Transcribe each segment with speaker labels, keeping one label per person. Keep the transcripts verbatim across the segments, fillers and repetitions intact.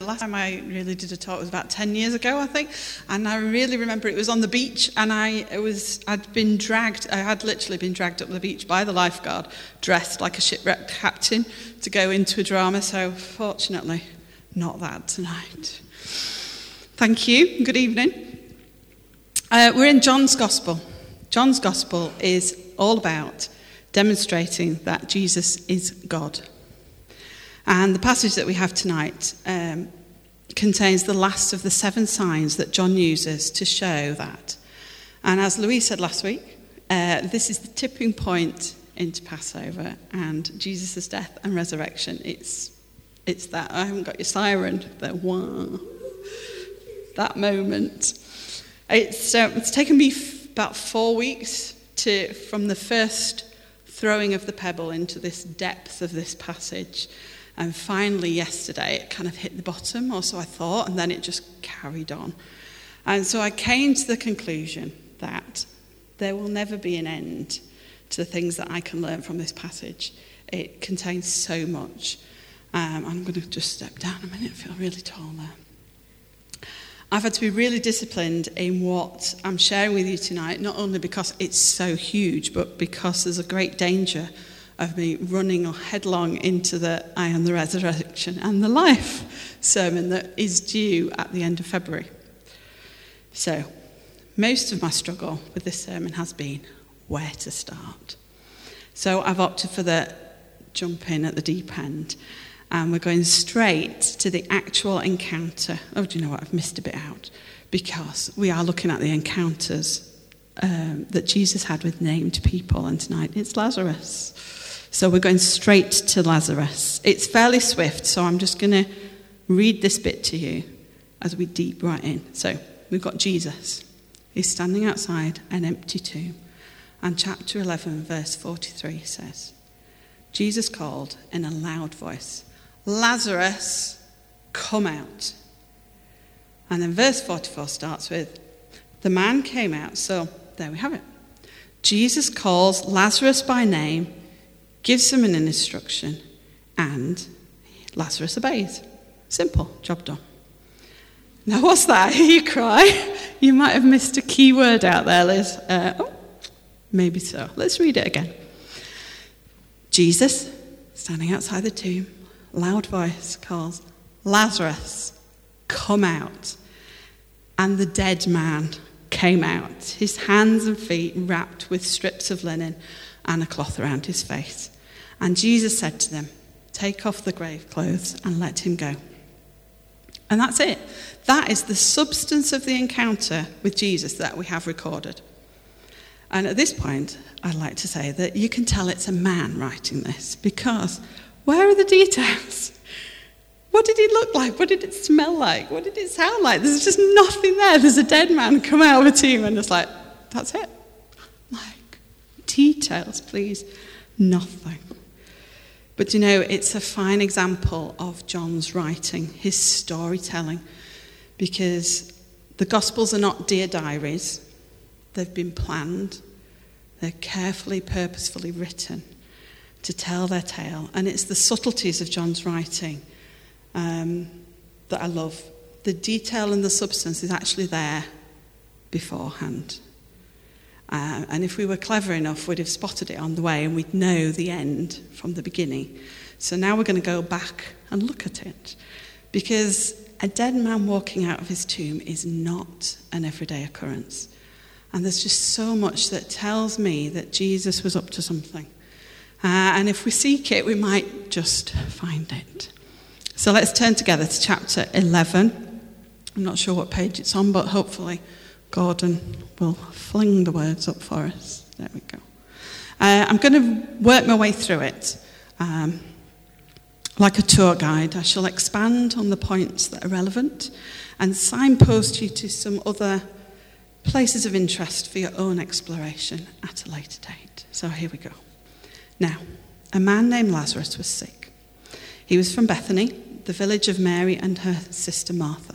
Speaker 1: last time I really did a talk was about ten years ago, I think. And I really remember it was on the beach, and I it was I'd been dragged. I had literally been dragged up the beach by the lifeguard, dressed like a shipwrecked captain, to go into a drama. So fortunately, not that tonight. Thank you. Good evening. Uh, we're in John's Gospel. John's Gospel is all about demonstrating that Jesus is God. And the passage that we have tonight um, contains the last of the seven signs that John uses to show that. And as Louise said last week, uh, this is the tipping point into Passover and Jesus' death and resurrection. It's it's that. I haven't got your siren. There, wow. That moment. It's uh, it's taken me f- about four weeks to from the first throwing of the pebble into this depth of this passage. And finally, yesterday, it kind of hit the bottom, or so I thought, and then it just carried on. And so I came to the conclusion that there will never be an end to the things that I can learn from this passage. It contains so much. Um, I'm going to just step down a minute, I feel really tall there. I've had to be really disciplined in what I'm sharing with you tonight, not only because it's so huge, but because there's a great danger of me running headlong into the I am the resurrection and the life sermon that is due at the end of February. So, most of my struggle with this sermon has been where to start. So I've opted for the jump in at the deep end, and we're going straight to the actual encounter. Oh, do you know what? I've missed a bit out, because we are looking at the encounters um, that Jesus had with named people, and tonight it's Lazarus. So we're going straight to Lazarus. It's fairly swift, so I'm just going to read this bit to you as we deep right in. So we've got Jesus. He's standing outside an empty tomb. And chapter eleven, verse forty-three says, Jesus called in a loud voice, Lazarus, come out. And then verse forty-four starts with, the man came out. So there we have it. Jesus calls Lazarus by name, gives him an instruction, and Lazarus obeys. Simple, job done. Now, what's that? You cry. You might have missed a key word out there, Liz. Uh, oh, maybe so. Let's read it again. Jesus, standing outside the tomb, loud voice calls, Lazarus, come out. And the dead man came out, his hands and feet wrapped with strips of linen and a cloth around his face. And Jesus said to them, take off the grave clothes and let him go. And that's it. That is the substance of the encounter with Jesus that we have recorded. And at this point, I'd like to say that you can tell it's a man writing this, because where are the details? What did he look like? What did it smell like? What did it sound like? There's just nothing there. There's a dead man come out of a tomb, and it's like, that's it. Like, details, please. Nothing. But you know, it's a fine example of John's writing, his storytelling, because the Gospels are not dear diaries. They've been planned. They're carefully, purposefully written to tell their tale. And it's the subtleties of John's writing um, that I love. The detail and the substance is actually there beforehand. Uh, and if we were clever enough, we'd have spotted it on the way and we'd know the end from the beginning. So now we're going to go back and look at it. Because a dead man walking out of his tomb is not an everyday occurrence. And there's just so much that tells me that Jesus was up to something. Uh, and if we seek it, we might just find it. So let's turn together to chapter eleven. I'm not sure what page it's on, but hopefully Gordon will fling the words up for us. There we go. Uh, I'm going to work my way through it. Um, like a tour guide, I shall expand on the points that are relevant and signpost you to some other places of interest for your own exploration at a later date. So here we go. Now, a man named Lazarus was sick. He was from Bethany, the village of Mary and her sister Martha.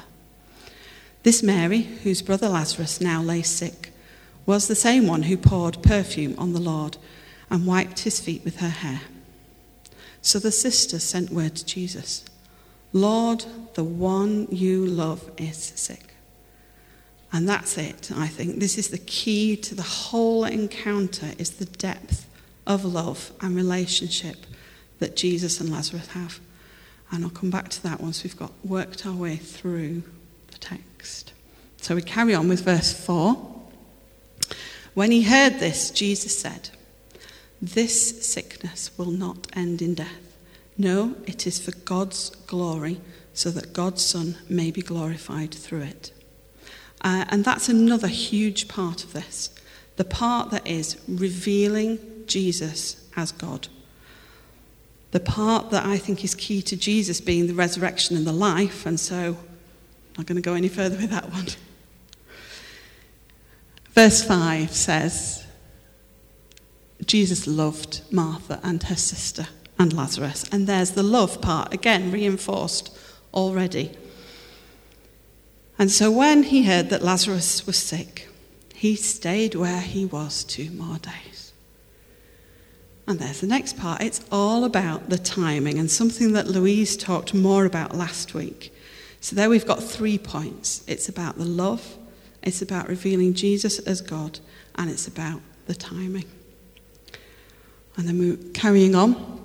Speaker 1: This Mary, whose brother Lazarus now lay sick, was the same one who poured perfume on the Lord and wiped his feet with her hair. So the sisters sent word to Jesus, Lord, the one you love is sick. And that's it, I think. This is the key to the whole encounter, is the depth of love and relationship that Jesus and Lazarus have. And I'll come back to that once we've got worked our way through the text. So we carry on with verse four. When he heard this, Jesus said, "This sickness will not end in death. No, it is for God's glory, so that God's Son may be glorified through it." Uh, and that's another huge part of this. The part that is revealing Jesus as God. The part that I think is key to Jesus being the resurrection and the life, and so I'm not going to go any further with that one. Verse five says, Jesus loved Martha and her sister and Lazarus. And there's the love part, again, reinforced already. And so when he heard that Lazarus was sick, he stayed where he was two more days. And there's the next part. It's all about the timing, and something that Louise talked more about last week. So there we've got three points. It's about the love, it's about revealing Jesus as God, and it's about the timing. And then we're carrying on.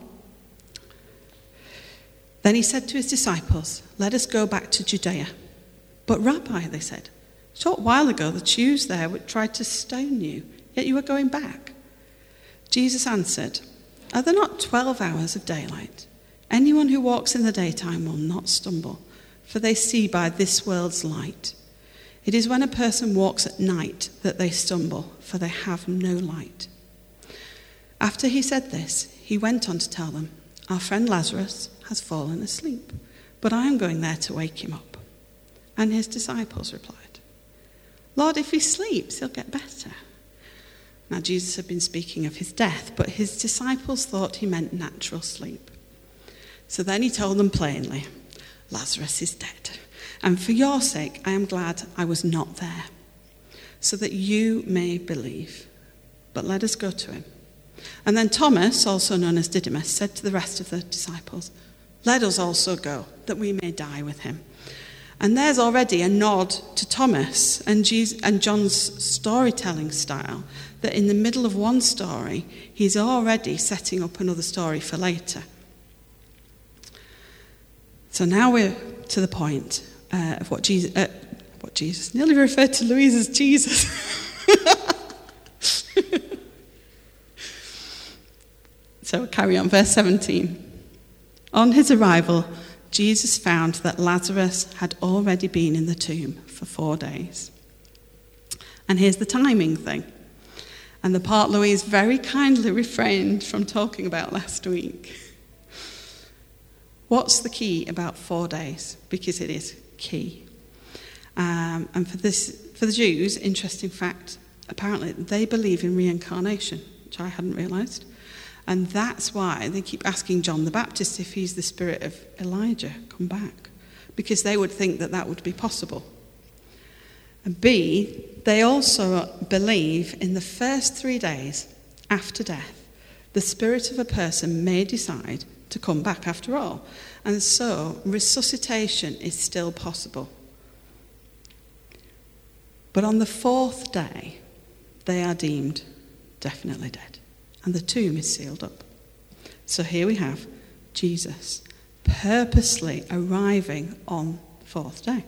Speaker 1: Then he said to his disciples, "Let us go back to Judea." "But Rabbi," they said, "a short while ago the Jews there tried to stone you, yet you are going back." Jesus answered, "Are there not twelve hours of daylight? Anyone who walks in the daytime will not stumble, for they see by this world's light. It is when a person walks at night that they stumble, for they have no light." After he said this, he went on to tell them, "Our friend Lazarus has fallen asleep, but I am going there to wake him up." And his disciples replied, "Lord, if he sleeps, he'll get better." Now Jesus had been speaking of his death, but his disciples thought he meant natural sleep. So then he told them plainly, "Lazarus is dead, and for your sake I am glad I was not there, so that you may believe. But let us go to him." And then Thomas, also known as Didymus, said to the rest of the disciples, "Let us also go, that we may die with him." And there's already a nod to Thomas and, Jesus, and John's storytelling style, that in the middle of one story, he's already setting up another story for later. So now we're to the point uh, of what Jesus, uh, what Jesus, nearly referred to Louise as Jesus. So we'll carry on, verse seventeen. On his arrival, Jesus found that Lazarus had already been in the tomb for four days. And here's the timing thing, and the part Louise very kindly refrained from talking about last week. What's the key about four days? Because it is key. Um, and for this, for the Jews, interesting fact, apparently they believe in reincarnation, which I hadn't realised. And that's why they keep asking John the Baptist if he's the spirit of Elijah, come back. Because they would think that that would be possible. And B, they also believe in the first three days after death, the spirit of a person may decide to come back after all. And so resuscitation is still possible. But on the fourth day, they are deemed definitely dead. And the tomb is sealed up. So here we have Jesus purposely arriving on the fourth day.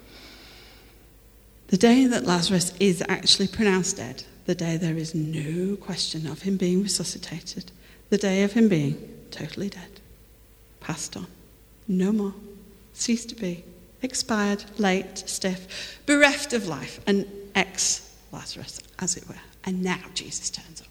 Speaker 1: The day that Lazarus is actually pronounced dead, the day there is no question of him being resuscitated, the day of him being totally dead, passed on, no more, ceased to be, expired, late, stiff, bereft of life, an ex-Lazarus, as it were. And now Jesus turns up.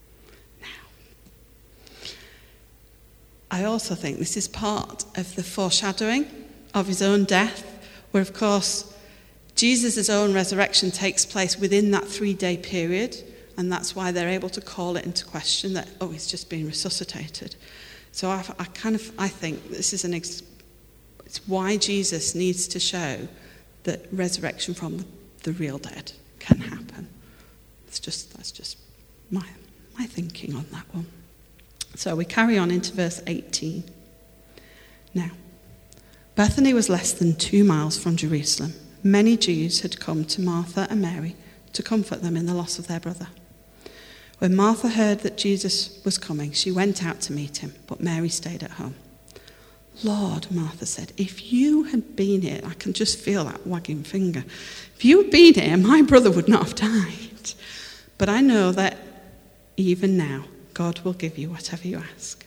Speaker 1: I also think this is part of the foreshadowing of his own death, where, of course, Jesus' own resurrection takes place within that three-day period, and that's why they're able to call it into question that, oh, he's just been resuscitated. So I, I kind of, I think this is an, ex- it's why Jesus needs to show that resurrection from the, the real dead can happen. It's just, that's just my, my thinking on that one. So we carry on into verse eighteen. Now, Bethany was less than two miles from Jerusalem. Many Jews had come to Martha and Mary to comfort them in the loss of their brother. When Martha heard that Jesus was coming, she went out to meet him, but Mary stayed at home. Lord, Martha said, if you had been here, I can just feel that wagging finger. If you had been here, my brother would not have died. But I know that even now, God will give you whatever you ask.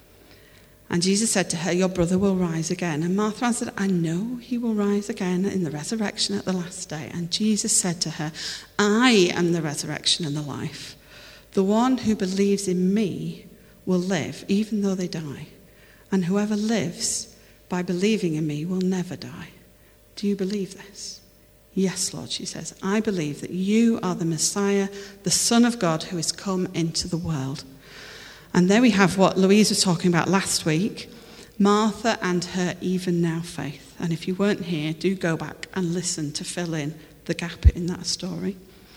Speaker 1: And Jesus said to her, your brother will rise again. And Martha answered, I know he will rise again in the resurrection at the last day. And Jesus said to her, I am the resurrection and the life. The one who believes in me will live, even though they die. And whoever lives by believing in me will never die. Do you believe this? Yes, Lord, she says. I believe that you are the Messiah, the Son of God who has come into the world. And there we have what Louise was talking about last week, Martha and her even now faith. And if you weren't here, do go back and listen to fill in the gap in that story.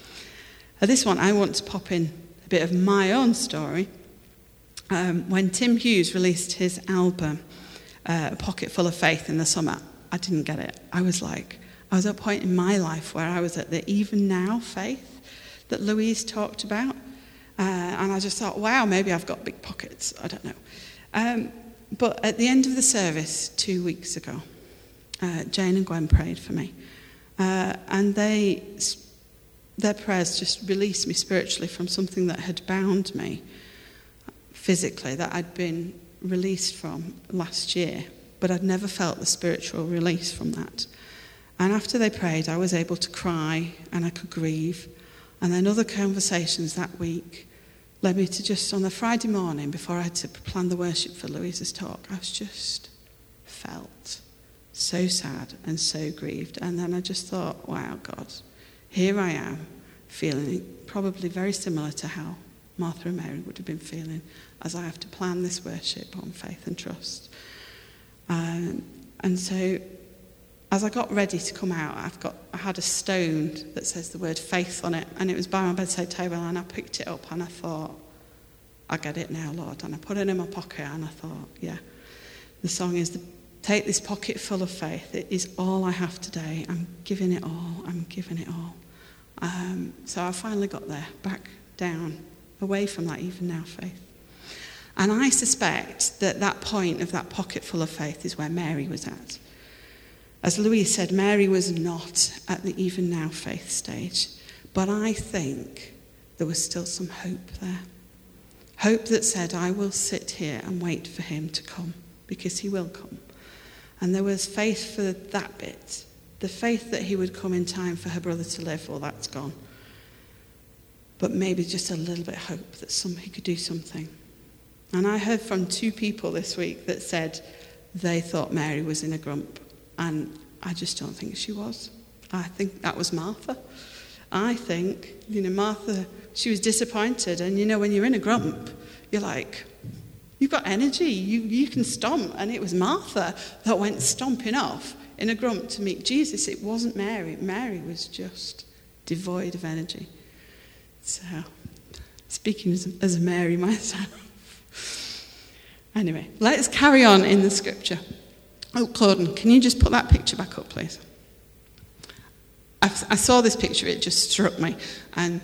Speaker 1: At this one, I want to pop in a bit of my own story. Um, when Tim Hughes released his album, uh, A Pocket Full of Faith, in the summer, I didn't get it. I was like, I was at a point in my life where I was at the even now faith that Louise talked about. Uh, and I just thought, wow, maybe I've got big pockets. I don't know. Um, but at the end of the service two weeks ago, uh, Jane and Gwen prayed for me. Uh, and they, their prayers just released me spiritually from something that had bound me physically, that I'd been released from last year. But I'd never felt the spiritual release from that. And after they prayed, I was able to cry and I could grieve. And then other conversations that week led me to just on the Friday morning, before I had to plan the worship for Louisa's talk, I was just felt so sad and so grieved. And then I just thought, wow, God, here I am, feeling probably very similar to how Martha and Mary would have been feeling as I have to plan this worship on faith and trust. Um, and so as I got ready to come out, I've got I had a stone that says the word faith on it, and it was by my bedside table, and I picked it up and I thought, I get it now, Lord. And I put it in my pocket and I thought, yeah, the song is, the, take this pocket full of faith. It is all I have today. I'm giving it all. I'm giving it all. Um, so I finally got there, back down, away from that even now faith. And I suspect that that point of that pocket full of faith is where Mary was at. As Louise said, Mary was not at the even now faith stage, but I think there was still some hope there. Hope that said, I will sit here and wait for him to come, because he will come. And there was faith for that bit, the faith that he would come in time for her brother to live. Well, that's gone. But maybe just a little bit of hope that some, he could do something. And I heard from two people this week that said they thought Mary was in a grump. And I just don't think she was. I think that was Martha. I think, you know, Martha, she was disappointed. And, you know, when you're in a grump, you're like, you've got energy. You, you can stomp. And it was Martha that went stomping off in a grump to meet Jesus. It wasn't Mary. Mary was just devoid of energy. So, speaking as a, as a Mary myself. Anyway, let's carry on in the scripture. Oh, Claudine, can you just put that picture back up, please? I, I saw this picture, it just struck me. And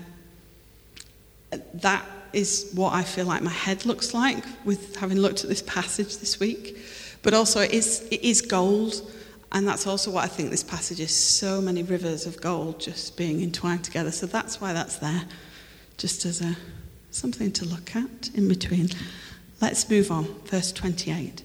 Speaker 1: that is what I feel like my head looks like with having looked at this passage this week. But also it is, it is gold. And that's also what I think this passage is, so many rivers of gold just being entwined together. So that's why that's there, just as a something to look at in between. Let's move on, verse twenty-eight.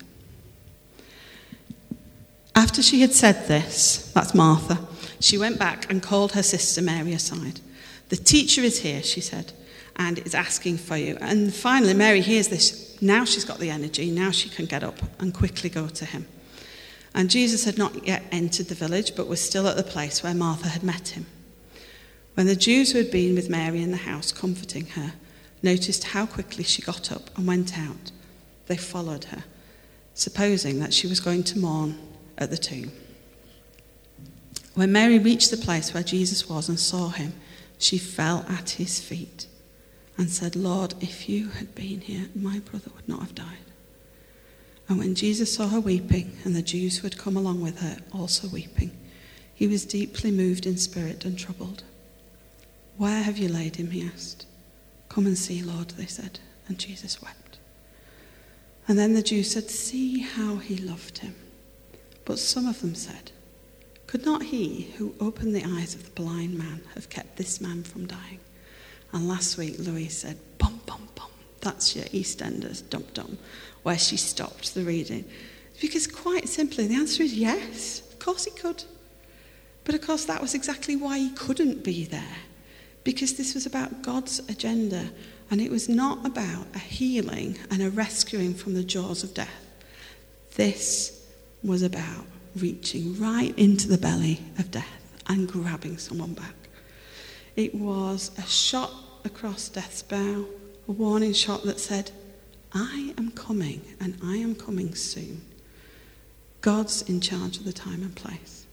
Speaker 1: After she had said this, that's Martha, she went back and called her sister Mary aside. The teacher is here, she said, and is asking for you. And finally, Mary hears this. Now she's got the energy. Now she can get up and quickly go to him. And Jesus had not yet entered the village, but was still at the place where Martha had met him. When the Jews who had been with Mary in the house comforting her noticed how quickly she got up and went out, they followed her, supposing that she was going to mourn at the tomb. When Mary reached the place where Jesus was and saw him, she fell at his feet and said, Lord, if you had been here, my brother would not have died. And when Jesus saw her weeping, and the Jews who had come along with her also weeping, he was deeply moved in spirit and troubled. "Where have you laid him?" he asked. "Come and see, Lord," they said. And Jesus wept. And then the Jews said, "See how he loved him." But some of them said, "Could not he who opened the eyes of the blind man have kept this man from dying?" And last week Louise said, "Bum, bum, bum." That's your EastEnders dum-dum, where she stopped the reading. Because quite simply, the answer is yes. Of course he could. But of course that was exactly why he couldn't be there. Because this was about God's agenda. And it was not about a healing and a rescuing from the jaws of death. This was about reaching right into the belly of death and grabbing someone back. It was a shot across death's bow, a warning shot that said, "I am coming, and I am coming soon." God's in charge of the time and place.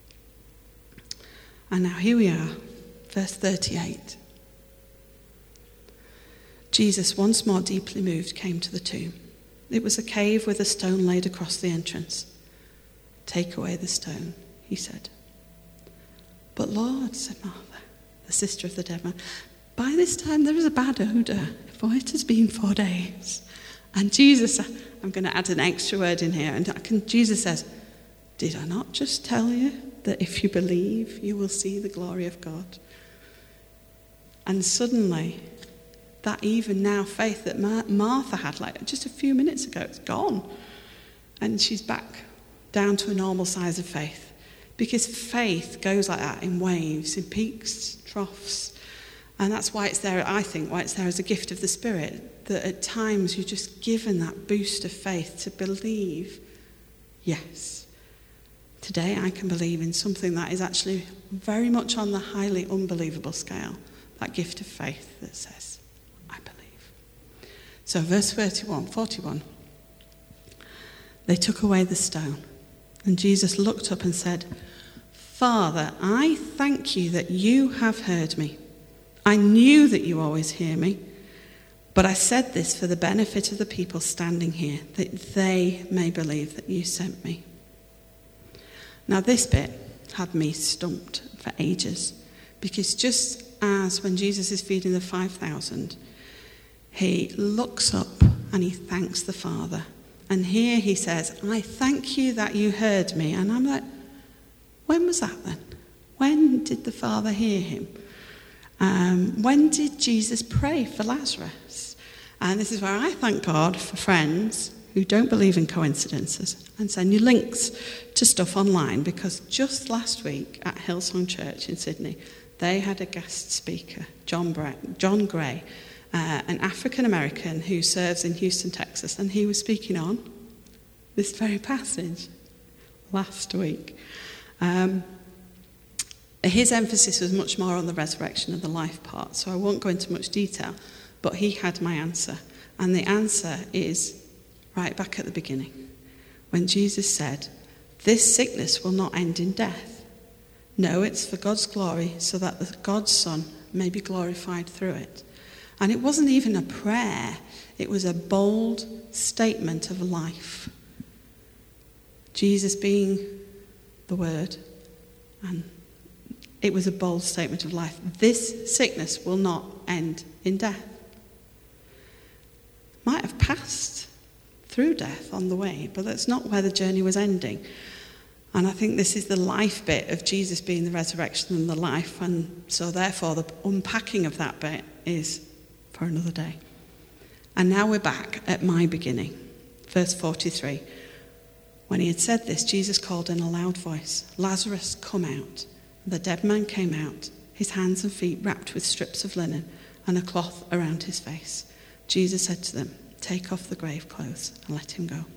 Speaker 1: And now here we are, verse thirty-eight. Jesus, once more deeply moved, came to the tomb. It was a cave with a stone laid across the entrance. "Take away the stone," he said. "But Lord," said Martha, the sister of the dead man, "by this time there is a bad odour, for it has been four days." And Jesus, I'm going to add an extra word in here, and I can, Jesus says, "Did I not just tell you that if you believe, you will see the glory of God?" And suddenly, that even now faith that Mar- Martha had like just a few minutes ago, it's gone. And she's back down to a normal size of faith. Because faith goes like that in waves, in peaks, troughs. And that's why it's there, I think, why it's there as a gift of the Spirit. That at times you're just given that boost of faith to believe, yes, today I can believe in something that is actually very much on the highly unbelievable scale. That gift of faith that says, I believe. So verse thirty-one, forty-one. They took away the stone, and Jesus looked up and said, "Father, I thank you that you have heard me. I knew that you always hear me, but I said this for the benefit of the people standing here, that they may believe that you sent me." Now this bit had me stumped for ages, because just as when Jesus is feeding the five thousand, he looks up and he thanks the Father. And here he says, "I thank you that you heard me." And I'm like, when was that then? When did the Father hear him? Um, when did Jesus pray for Lazarus? And this is where I thank God for friends who don't believe in coincidences and send you links to stuff online, because just last week at Hillsong Church in Sydney, they had a guest speaker, John, Bra- John Gray, uh, an African-American who serves in Houston, Texas, and he was speaking on this very passage last week. Um, his emphasis was much more on the resurrection and the life part, so I won't go into much detail, but he had my answer. And the answer is right back at the beginning, when Jesus said, "This sickness will not end in death. No, it's for God's glory, so that the God's Son may be glorified through it." And it wasn't even a prayer. It was a bold statement of life. Jesus being the Word, and it was a bold statement of life. This sickness will not end in death. Might have passed through death on the way, but that's not where the journey was ending. And I think this is the life bit of Jesus being the resurrection and the life, and so therefore the unpacking of that bit is for another day. And now we're back at my beginning, verse forty-three. When he had said this, Jesus called in a loud voice, "Lazarus, come out." The dead man came out, his hands and feet wrapped with strips of linen and a cloth around his face. Jesus said to them, "Take off the grave clothes and let him go."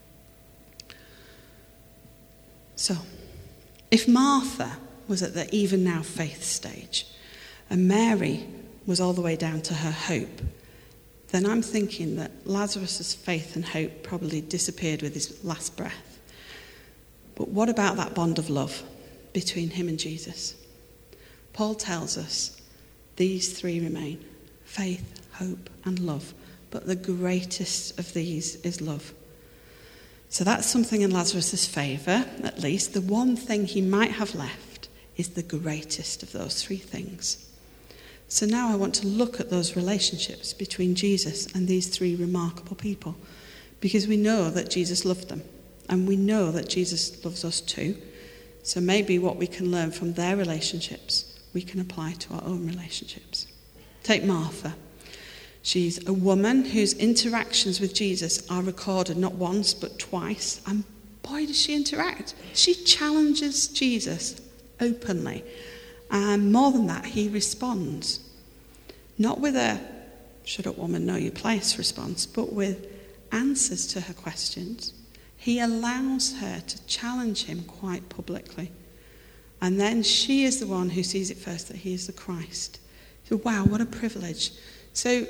Speaker 1: So, if Martha was at the even now faith stage, and Mary was all the way down to her hope, then I'm thinking that Lazarus' faith and hope probably disappeared with his last breath. But what about that bond of love between him and Jesus? Paul tells us these three remain: faith, hope, and love. But the greatest of these is love. So that's something in Lazarus' favour, at least. The one thing he might have left is the greatest of those three things. So now I want to look at those relationships between Jesus and these three remarkable people, because we know that Jesus loved them, and we know that Jesus loves us too. So maybe what we can learn from their relationships, we can apply to our own relationships. Take Martha. She's a woman whose interactions with Jesus are recorded not once but twice. And boy, does she interact. She challenges Jesus openly. And more than that, he responds. Not with a "shut up woman, know your place" response, but with answers to her questions. He allows her to challenge him quite publicly. And then she is the one who sees it first, that he is the Christ. So wow, what a privilege. So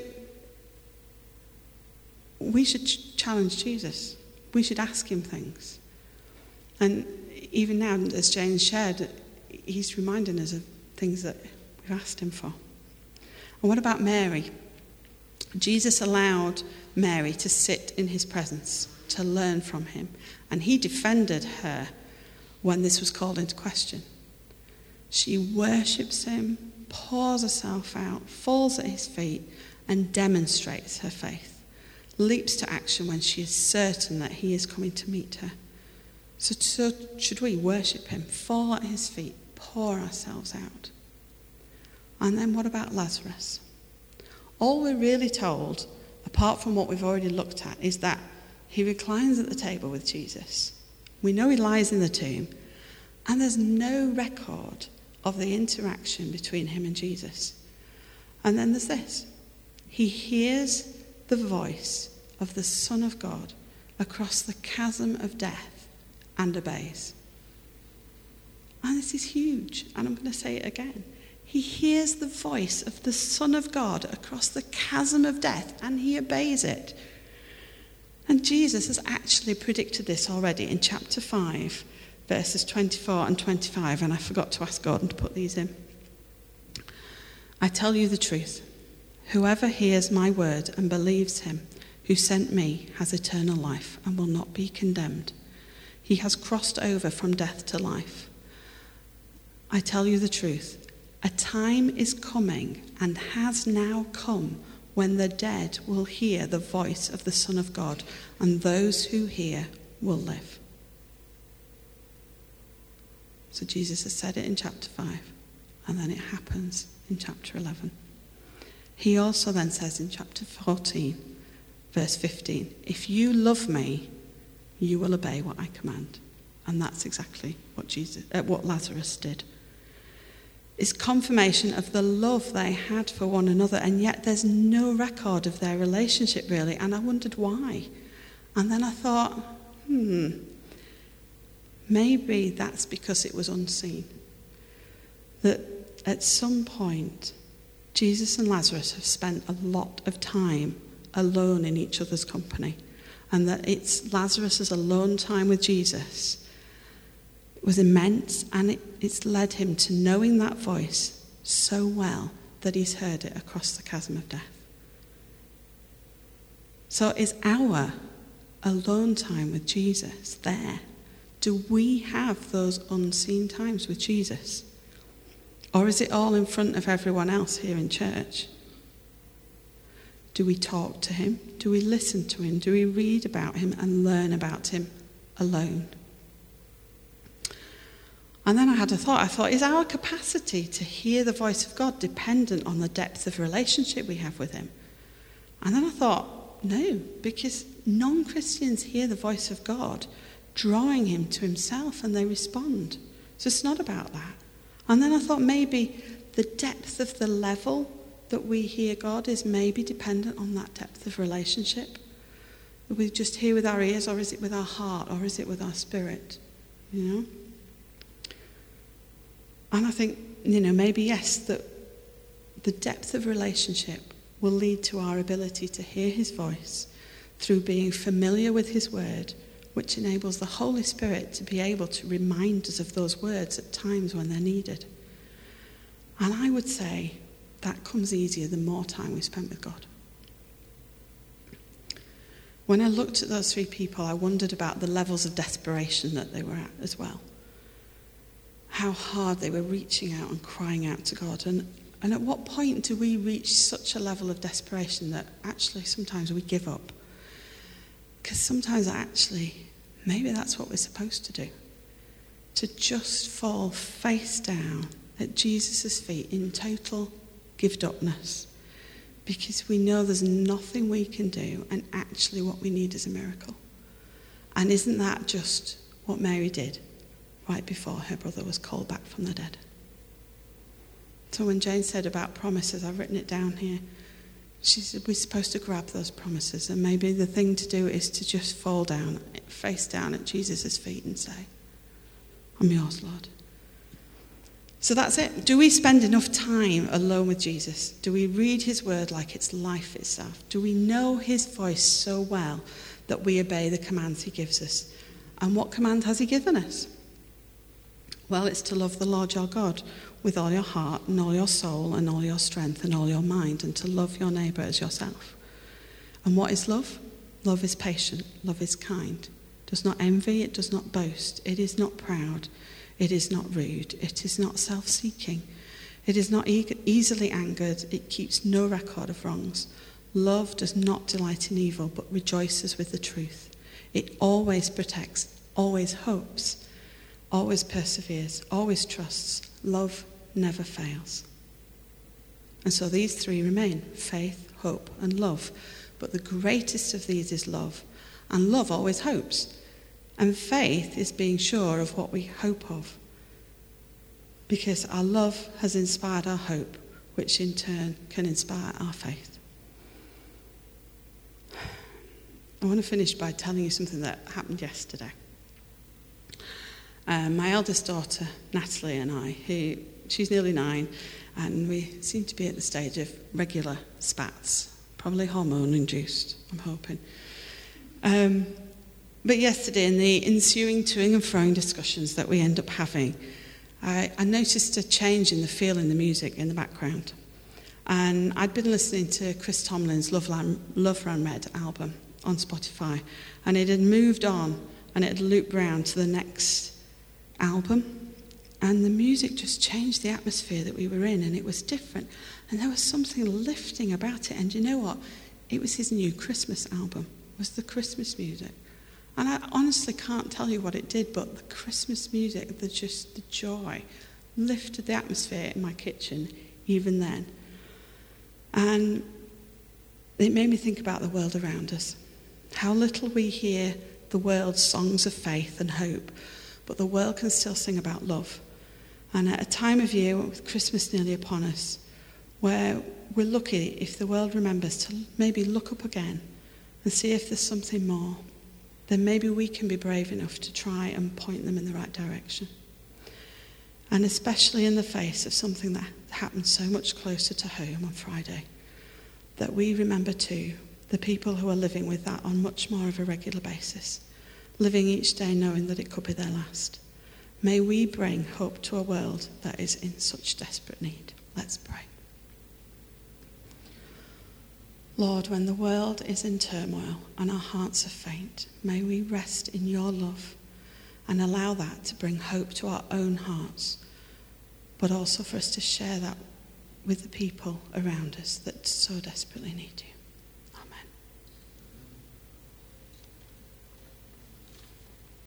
Speaker 1: we should ch- challenge Jesus. We should ask him things. And even now, as James shared, he's reminding us of things that we've asked him for. And what about Mary? Jesus allowed Mary to sit in his presence, to learn from him. And he defended her when this was called into question. She worships him, pours herself out, falls at his feet, and demonstrates her faith. Leaps to action when she is certain that he is coming to meet her. So, so should we worship him, fall at his feet, pour ourselves out. And then what about Lazarus? All we're really told, apart from what we've already looked at, is that he reclines at the table with Jesus. We know he lies in the tomb, and there's no record of the interaction between him and Jesus. And then there's this. He hears the voice of the Son of God across the chasm of death and obeys. And this is huge, and I'm going to say it again. He hears the voice of the Son of God across the chasm of death, and he obeys it. And Jesus has actually predicted this already in chapter five, verses twenty-four and twenty-five, and I forgot to ask Gordon to put these in. I tell you the truth. Whoever hears my word and believes him who sent me has eternal life and will not be condemned. He has crossed over from death to life. I tell you the truth. A time is coming and has now come when the dead will hear the voice of the Son of God, and those who hear will live. So Jesus has said it in chapter five, and then it happens in chapter eleven. He also then says in chapter fourteen, verse fifteen, if you love me, you will obey what I command. And that's exactly what Jesus, uh, what Lazarus did. It's confirmation of the love they had for one another, and yet there's no record of their relationship really, and I wondered why. And then I thought, hmm, maybe that's because it was unseen. That at some point, Jesus and Lazarus have spent a lot of time alone in each other's company, and that it's Lazarus' alone time with Jesus was immense, and it, it's led him to knowing that voice so well that he's heard it across the chasm of death. So is our alone time with Jesus there? Do we have those unseen times with Jesus? Or is it all in front of everyone else here in church? Do we talk to him? Do we listen to him? Do we read about him and learn about him alone? And then I had a thought. I thought, is our capacity to hear the voice of God dependent on the depth of relationship we have with him? And then I thought, no, because non-Christians hear the voice of God drawing him to himself and they respond. So it's not about that. And then I thought maybe the depth of the level that we hear God is maybe dependent on that depth of relationship. That we just hear with our ears, or is it with our heart, or is it with our spirit? You know? And I think, you know, maybe yes, that the depth of relationship will lead to our ability to hear his voice through being familiar with his word, which enables the Holy Spirit to be able to remind us of those words at times when they're needed. And I would say that comes easier the more time we spend with God. When I looked at those three people, I wondered about the levels of desperation that they were at as well. How hard they were reaching out and crying out to God. And, and at what point do we reach such a level of desperation that actually sometimes we give up? Because sometimes actually, maybe that's what we're supposed to do. To just fall face down at Jesus' feet in total give-upness. Because we know there's nothing we can do, and actually what we need is a miracle. And isn't that just what Mary did right before her brother was called back from the dead? So when Jane said about promises, I've written it down here. She said we're supposed to grab those promises, and maybe the thing to do is to just fall down, face down at Jesus' feet and say, I'm yours, Lord. So that's it. Do we spend enough time alone with Jesus? Do we read his word like it's life itself? Do we know his voice so well that we obey the commands he gives us? And what command has he given us? Well, it's to love the Lord your God with all your heart and all your soul and all your strength and all your mind, and to love your neighbour as yourself. And what is love? Love is patient. Love is kind. It does not envy. It does not boast. It is not proud. It is not rude. It is not self-seeking. It is not e- easily angered. It keeps no record of wrongs. Love does not delight in evil, but rejoices with the truth. It always protects, always hopes, always perseveres, always trusts. Love never fails. And so these three remain: faith, hope, and love. But the greatest of these is love. And love always hopes. And faith is being sure of what we hope of. Because our love has inspired our hope, which in turn can inspire our faith. I want to finish by telling you something that happened yesterday. Um, my eldest daughter, Natalie, and I, who she's nearly nine, and we seem to be at the stage of regular spats, probably hormone-induced, I'm hoping. Um, but yesterday, in the ensuing toing and froing discussions that we end up having, I, I noticed a change in the feel in the music in the background. And I'd been listening to Chris Tomlin's Love, Ran, Love Ran Red album on Spotify, and it had moved on, and it had looped round to the next album, and the music just changed the atmosphere that we were in, and it was different, and there was something lifting about it. And you know what? It was his new Christmas album. It was the Christmas music. And I honestly can't tell you what it did, but the Christmas music, the just the joy, lifted the atmosphere in my kitchen even then. And it made me think about the world around us. How little we hear the world's songs of faith and hope, but the world can still sing about love. And at a time of year, with Christmas nearly upon us, where we're lucky if the world remembers to maybe look up again and see if there's something more, then maybe we can be brave enough to try and point them in the right direction. And especially in the face of something that happened so much closer to home on Friday, that we remember too the people who are living with that on much more of a regular basis, living each day knowing that it could be their last. May we bring hope to a world that is in such desperate need. Let's pray. Lord, when the world is in turmoil and our hearts are faint, may we rest in your love and allow that to bring hope to our own hearts, but also for us to share that with the people around us that so desperately need you.